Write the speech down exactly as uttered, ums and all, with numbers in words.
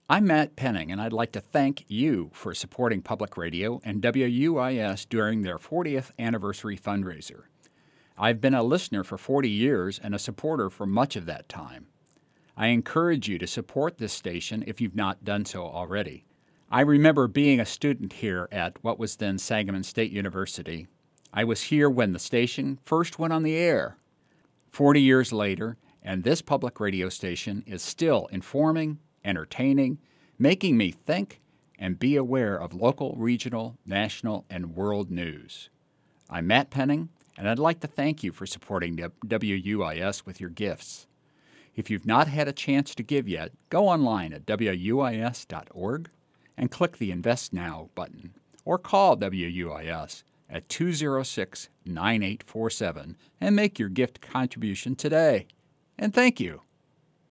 I'm Matt Penning, and I'd like to thank you for supporting Public Radio and W U I S during their fortieth anniversary fundraiser. I've been a listener for forty years and a supporter for much of that time. I encourage you to support this station if you've not done so already. I remember being a student here at what was then Sangamon State University. I was here when the station first went on the air. Forty years later, and this public radio station is still informing, entertaining, making me think and be aware of local, regional, national, and world news. I'm Matt Penning, and I'd like to thank you for supporting W U I S with your gifts. If you've not had a chance to give yet, go online at W U I S dot org and click the Invest Now button, or call W U I S at two oh six, nine eight four seven and make your gift contribution today. And thank you.